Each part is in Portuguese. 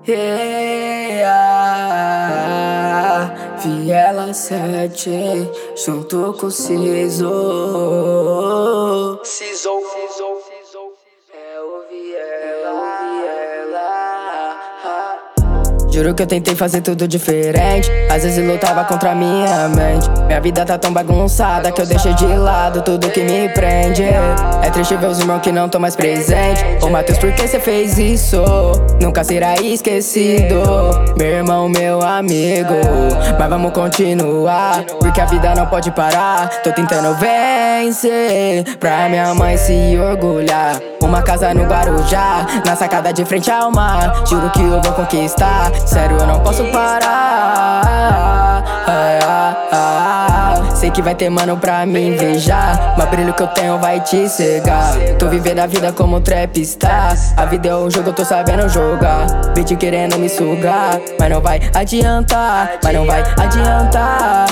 Viela 7 junto com o Ciso. É o Viela. Juro que eu tentei fazer tudo diferente. Às vezes lutava contra a minha mente. Minha vida tá tão bagunçada que eu deixei de lado tudo que me prende. É triste ver os irmãos que não tão mais presentes. Ô Matheus, por que cê fez isso? Nunca será esquecido. Meu irmão, meu amigo. Mas vamos continuar, porque a vida não pode parar. Tô tentando vencer, pra minha mãe se orgulhar. Uma casa no Guarujá, na sacada de frente ao mar. Juro que eu vou conquistar, sério eu não posso parar. Sei que vai ter mano pra me invejar, mas o brilho que eu tenho vai te cegar. Tô vivendo a vida como trapstar. A vida é um jogo, eu tô sabendo jogar. Beat querendo me sugar, mas não vai adiantar, mas não vai adiantar.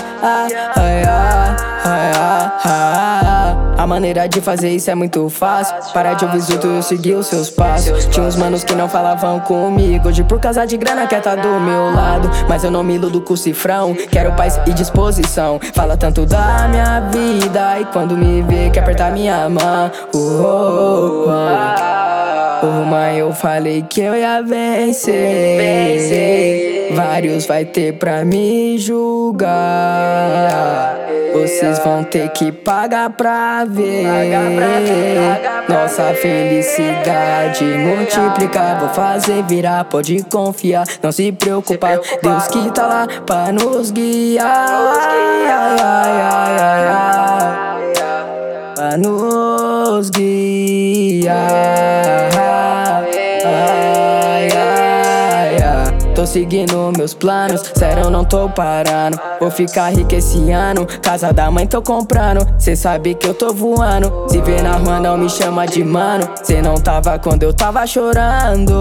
A maneira de fazer isso é muito fácil. Parar de ouvir os outros, eu segui os seus passos. Tinha uns manos que não falavam comigo. Hoje por causa de grana quer tá do meu lado, mas eu não me iludo com o cifrão. Quero paz e disposição. Fala tanto da minha vida e quando me vê quer apertar minha mão. Mãe, eu falei que eu ia vencer. Vários vai ter pra me julgar. Vocês vão ter que pagar pra ver nossa felicidade multiplicar. Vou fazer virar, pode confiar, não se preocupar. Deus que tá lá pra nos guiar, pra nos guiar. Tô seguindo meus planos, sério eu não tô parando. Vou ficar rico esse ano, casa da mãe tô comprando. Cê sabe que eu tô voando, se vê na rua não me chama de mano. Cê não tava quando eu tava chorando.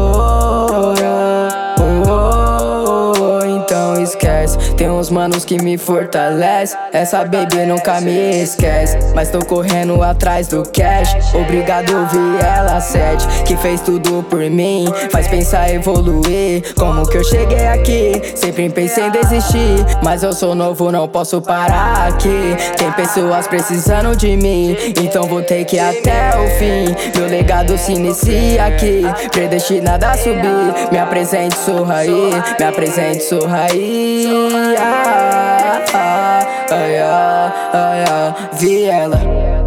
Então esquece, tem uns manos que me fortalecem. Essa baby nunca me esquece, mas tô correndo atrás do cash. Obrigado Viela 7, que fez tudo por mim. Faz pensar evoluir, como que eu cheguei aqui. Sempre pensei em desistir, mas eu sou novo, não posso parar aqui. Tem pessoas precisando de mim, então vou ter que ir até o fim. Meu legado se inicia aqui, predestinado a subir. Me apresente, sorra aí, me apresente, sorra aí. Viela.